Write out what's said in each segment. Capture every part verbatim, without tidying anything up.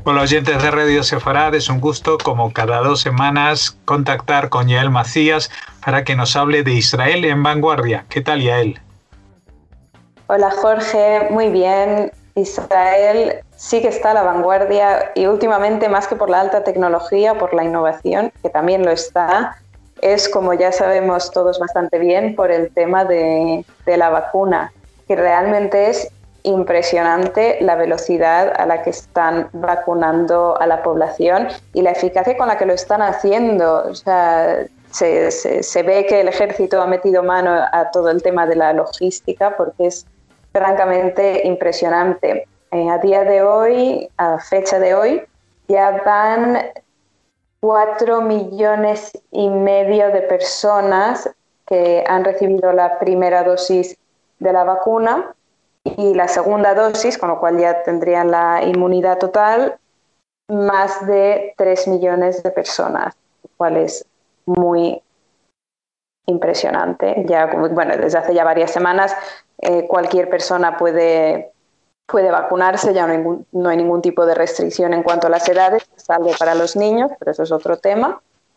Hola oyentes de Radio Sefarad, es un gusto como cada dos semanas contactar con Yael Macías para que nos hable de Israel en vanguardia. ¿Qué tal, Yael? Hola Jorge, muy bien. Israel sí que está a la vanguardia y últimamente más que por la alta tecnología, por la innovación, que también lo está, es como ya sabemos todos bastante bien por el tema de, de la vacuna, que realmente es impresionante la velocidad a la que están vacunando a la población y la eficacia con la que lo están haciendo. O sea, se, se, se ve que el ejército ha metido mano a todo el tema de la logística porque es francamente impresionante. Eh, a día de hoy, a fecha de hoy, ya van cuatro millones y medio de personas que han recibido la primera dosis de la vacuna y la segunda dosis, con lo cual ya tendrían la inmunidad total, más de tres millones de personas, lo cual es muy impresionante. Ya, bueno, desde hace ya varias semanas eh, cualquier persona puede, puede vacunarse, ya no hay, ningún, no hay ningún tipo de restricción en cuanto a las edades, salvo para los niños, pero eso es otro tema.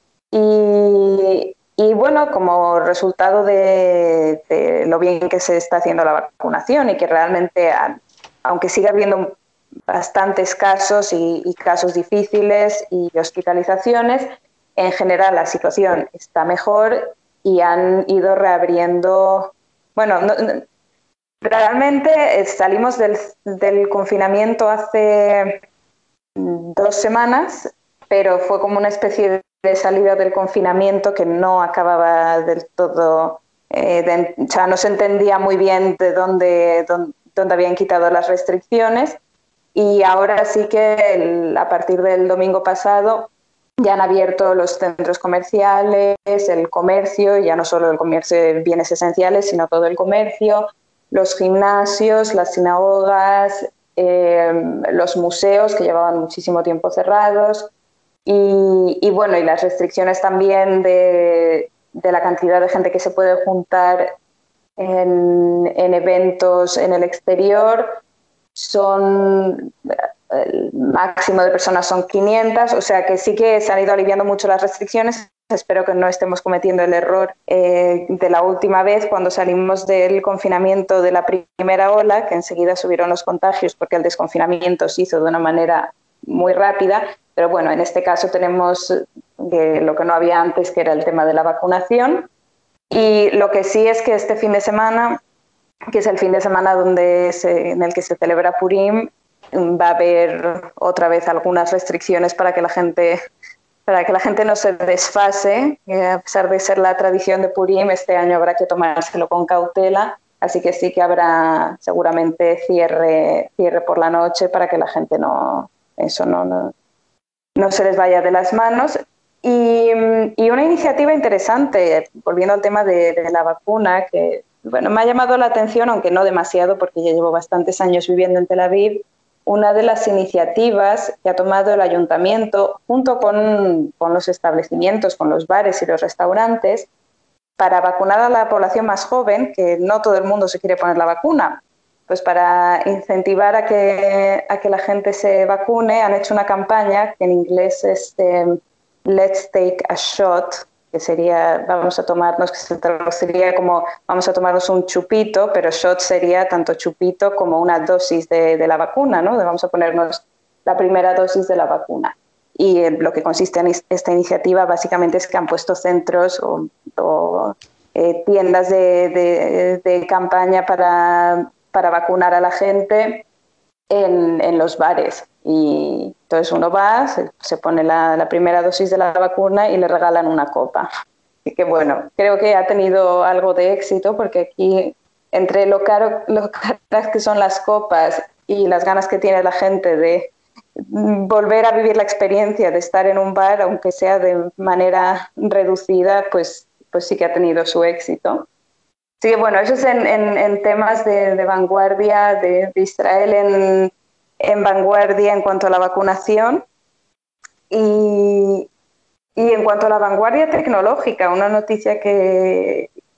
Y, y bueno, como resultado de, de lo bien que se está haciendo la vacunación y que realmente, aunque siga habiendo bastantes casos y, y casos difíciles y hospitalizaciones, en general la situación está mejor y han ido reabriendo. Bueno, no, no, realmente salimos del, del confinamiento hace dos semanas, pero fue como una especie de salida del confinamiento que no acababa del todo, eh, de, o sea, no se entendía muy bien de dónde, dónde, dónde habían quitado las restricciones, y ahora sí que el, a partir del domingo pasado ya han abierto los centros comerciales, el comercio, ya no solo el comercio de bienes esenciales, sino todo el comercio, los gimnasios, las sinagogas, eh, los museos que llevaban muchísimo tiempo cerrados y, y bueno, y las restricciones también de, de la cantidad de gente que se puede juntar en, en eventos en el exterior. Son el máximo de personas son quinientas, o sea que sí que se han ido aliviando mucho las restricciones. Espero que no estemos cometiendo el error eh, de la última vez cuando salimos del confinamiento de la primera ola, que enseguida subieron los contagios porque el desconfinamiento se hizo de una manera muy rápida, pero bueno, en este caso tenemos eh, lo que no había antes, que era el tema de la vacunación. Y lo que sí es que este fin de semana, que es el fin de semana donde se, en el que se celebra Purim, va a haber otra vez algunas restricciones para que la gente, para que la gente no se desfase. Eh, a pesar de ser la tradición de Purim, este año habrá que tomárselo con cautela, así que sí que habrá seguramente cierre, cierre por la noche para que la gente no, eso no, no, no se les vaya de las manos. Y, y una iniciativa interesante, volviendo al tema de, de la vacuna, que bueno, me ha llamado la atención, aunque no demasiado, porque ya llevo bastantes años viviendo en Tel Aviv. Una de las iniciativas que ha tomado el ayuntamiento, junto con, con los establecimientos, con los bares y los restaurantes, para vacunar a la población más joven, que no todo el mundo se quiere poner la vacuna. Pues para incentivar a que, a que la gente se vacune, han hecho una campaña que en inglés es eh, Let's Take a Shot, que sería, vamos a tomarnos, que se traduciría como vamos a tomarnos un chupito, pero shot sería tanto chupito como una dosis de, de la vacuna, ¿no? De vamos a ponernos la primera dosis de la vacuna. Y eh, lo que consiste en esta iniciativa básicamente es que han puesto centros o, o eh, tiendas de, de, de campaña para, para vacunar a la gente en, en los bares. Y entonces uno va, se, se pone la, la primera dosis de la vacuna y le regalan una copa. Así que bueno, creo que ha tenido algo de éxito, porque aquí, entre lo caro, lo caras que son las copas y las ganas que tiene la gente de volver a vivir la experiencia de estar en un bar, aunque sea de manera reducida, pues, pues sí que ha tenido su éxito. Así que bueno, eso es en, en, en temas de, de vanguardia, de, de Israel en, en vanguardia en cuanto a la vacunación. Y, y en cuanto a la vanguardia tecnológica, una noticia que,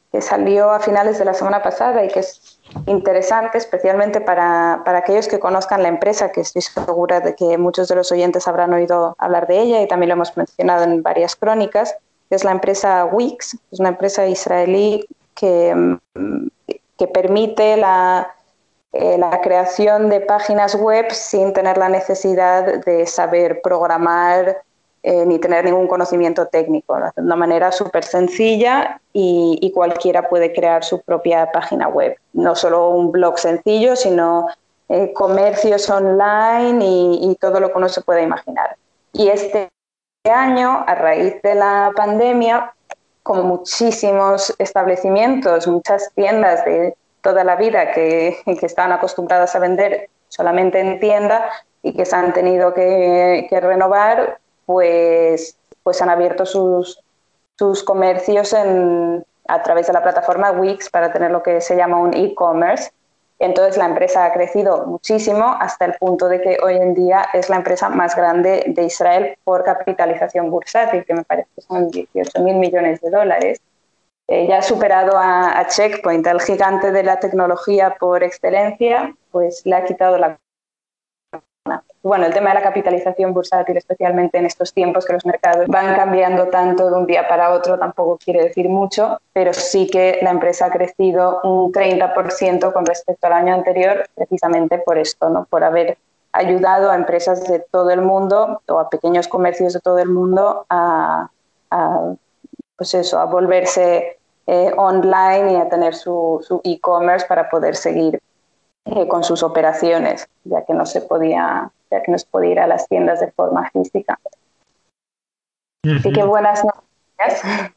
que salió a finales de la semana pasada y que es interesante, especialmente para, para aquellos que conozcan la empresa, que estoy segura de que muchos de los oyentes habrán oído hablar de ella y también lo hemos mencionado en varias crónicas, que es la empresa Wix, es una empresa israelí que, que permite la, eh, la creación de páginas web sin tener la necesidad de saber programar Eh, ni tener ningún conocimiento técnico, ¿no? De una manera súper sencilla y, y cualquiera puede crear su propia página web. No solo un blog sencillo, sino eh, comercios online y, y todo lo que uno se pueda imaginar. Y este año, a raíz de la pandemia, como muchísimos establecimientos, muchas tiendas de toda la vida que, que estaban acostumbradas a vender solamente en tienda y que se han tenido que, que renovar, pues, pues han abierto sus, sus comercios en, a través de la plataforma Wix para tener lo que se llama un e-commerce. Entonces la empresa ha crecido muchísimo hasta el punto de que hoy en día es la empresa más grande de Israel por capitalización bursátil, que me parece que son dieciocho mil millones de dólares. Eh, ya ha superado a, a Checkpoint, el gigante de la tecnología por excelencia, pues le ha quitado la... Bueno, el tema de la capitalización bursátil, especialmente en estos tiempos que los mercados van cambiando tanto de un día para otro, tampoco quiere decir mucho, pero sí que la empresa ha crecido un treinta por ciento con respecto al año anterior, precisamente por esto, ¿no? Por haber ayudado a empresas de todo el mundo o a pequeños comercios de todo el mundo a, a, pues eso, a volverse eh, online y a tener su, su e-commerce para poder seguir eh, con sus operaciones, ya que no se podía... ya que no se podía ir a las tiendas de forma física. Uh-huh. Así que buenas noticias.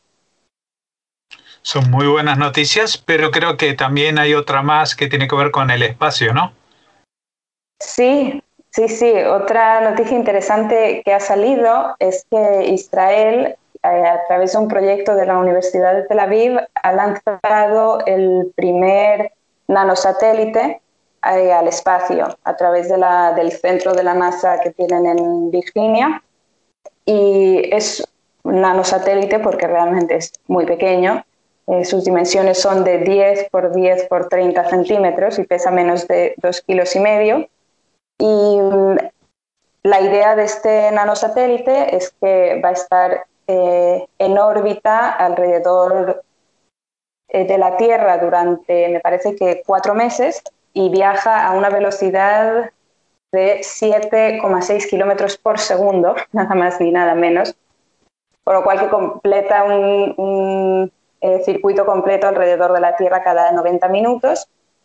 Son muy buenas noticias, pero creo que también hay otra más que tiene que ver con el espacio, ¿no? Sí, sí, sí. Otra noticia interesante que ha salido es que Israel, eh, a través de un proyecto de la Universidad de Tel Aviv, ha lanzado el primer nanosatélite al espacio a través de la, del centro de la NASA que tienen en Virginia, y es un nanosatélite porque realmente es muy pequeño. Eh, sus dimensiones son de diez por diez por treinta centímetros y pesa menos de dos kilos y medio. Y um, la idea de este nanosatélite es que va a estar eh, en órbita alrededor eh, de la Tierra durante, me parece que cuatro meses, y viaja a una velocidad de siete coma seis kilómetros por segundo, nada más ni nada menos, por lo cual que completa un, un eh, circuito completo alrededor de la Tierra cada noventa minutos.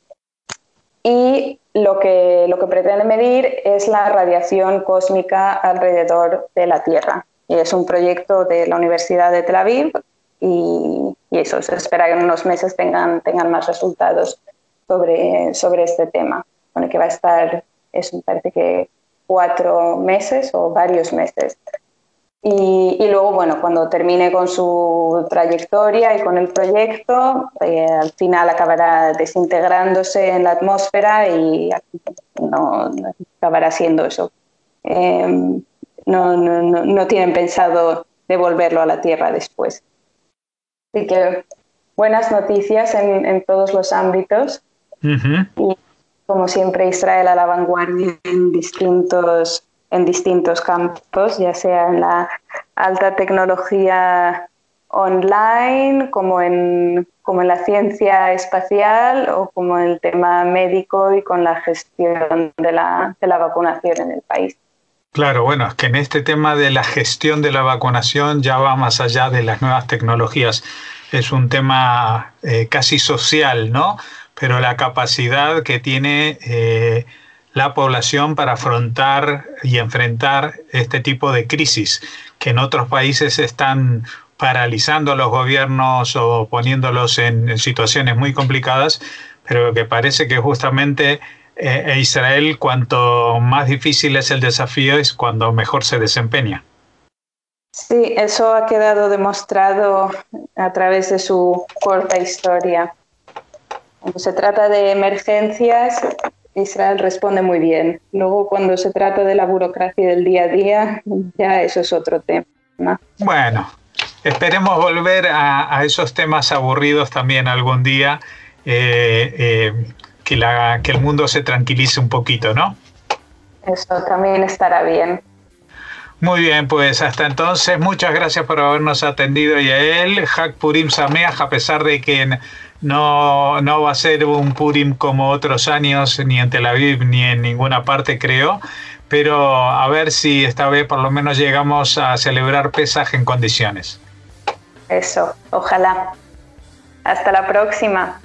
Y lo que, lo que pretende medir es la radiación cósmica alrededor de la Tierra. Y es un proyecto de la Universidad de Tel Aviv y, y eso, se espera que en unos meses tengan, tengan más resultados Sobre, sobre este tema, bueno, que va a estar, eso me parece que cuatro meses o varios meses. Y, y luego, bueno, cuando termine con su trayectoria y con el proyecto, eh, al final acabará desintegrándose en la atmósfera y no, no acabará siendo eso. Eh, no, no, no, no tienen pensado devolverlo a la Tierra después. Así que buenas noticias en, en todos los ámbitos. Uh-huh. Y como siempre, Israel a la vanguardia en distintos, en distintos campos, ya sea en la alta tecnología online, como en, como en la ciencia espacial o como en el tema médico y con la gestión de la, de la vacunación en el país. Claro, bueno, es que en este tema de la gestión de la vacunación ya va más allá de las nuevas tecnologías. Es un tema eh, casi social, ¿no? Pero la capacidad que tiene eh, la población para afrontar y enfrentar este tipo de crisis, que en otros países están paralizando a los gobiernos o poniéndolos en, en situaciones muy complicadas, pero que parece que justamente eh, Israel, cuanto más difícil es el desafío, es cuando mejor se desempeña. Sí, eso ha quedado demostrado a través de su corta historia. Cuando se trata de emergencias, Israel responde muy bien. Luego, cuando se trata de la burocracia del día a día, ya eso es otro tema. Bueno, esperemos volver a, a esos temas aburridos también algún día, eh, eh, que, la, que el mundo se tranquilice un poquito, ¿no? Eso también estará bien. Muy bien, pues hasta entonces, muchas gracias por habernos atendido, Yael. Hag Purim Sameach, a pesar de que no, no va a ser un Purim como otros años, ni en Tel Aviv, ni en ninguna parte, creo, pero a ver si esta vez por lo menos llegamos a celebrar Pesaj en condiciones. Eso, ojalá. Hasta la próxima.